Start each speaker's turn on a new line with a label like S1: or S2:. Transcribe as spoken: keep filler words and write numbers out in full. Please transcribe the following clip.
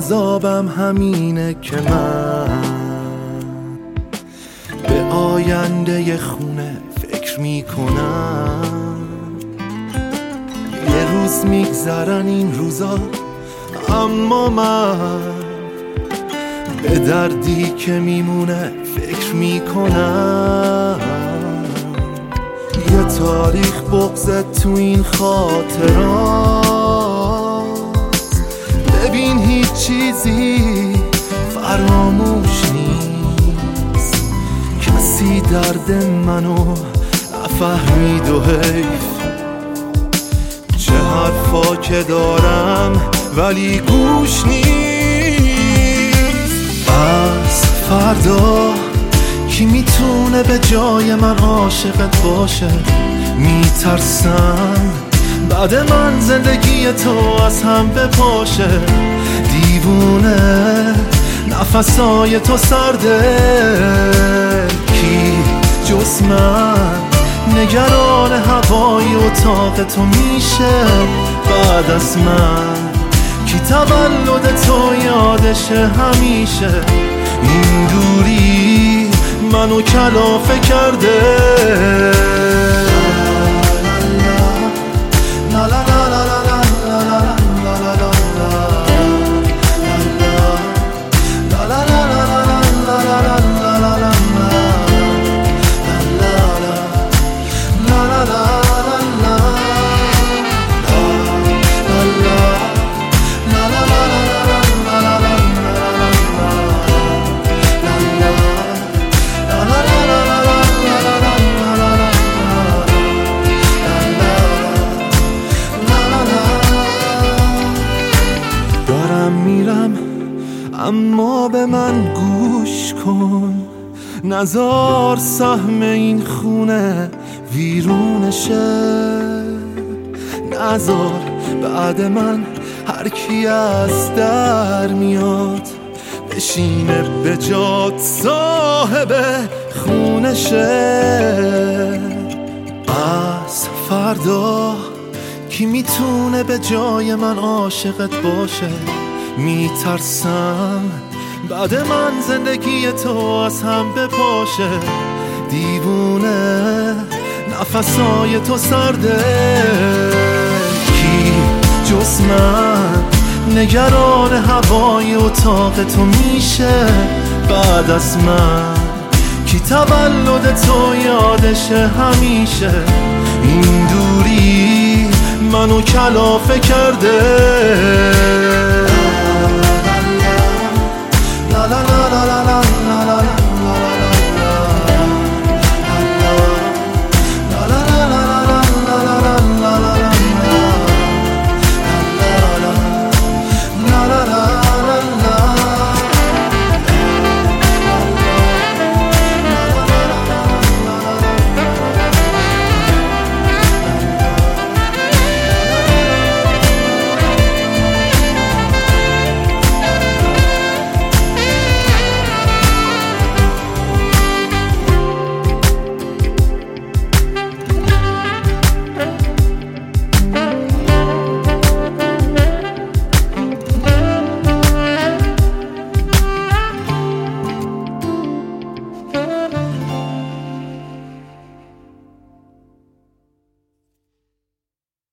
S1: عذابم همینه که من به آینده خونه فکر میکنم. یه روز میگذرن این روزا، اما من به دردی که میمونه فکر میکنم. یه تاریخ بغضت تو این خاطرات، ببین هیچ چیزی فراموش نیست. کسی درد منو نفهمید و حیف، چه حرفا که دارم ولی گوش نیست. از فردا کی میتونه به جای من عاشقت باشه؟ میترسم بعد من زندگی تو از هم بپاشه. دیوونه نفسای تو سرده، کی جز من نگران هوای اتاق تو میشه بعد از من؟ کی تولد تو یادشه همیشه؟ این دوری منو کلافه کرده. میرم اما به من گوش کن، نزار سهم این خونه ویرونشه. نزار بعد من هر کی از در میاد بشینه به جات صاحب خونشه. از فردا کی میتونه به جای من عاشقت باشه؟ میترسم بعد من زندگی تو از هم بپاشه. دیوونه نفسای تو سرده، کی جز من نگران هوای اتاق تو میشه بعد از من؟ کی تولد تو یادشه همیشه؟ این دوری منو کلافه کرده.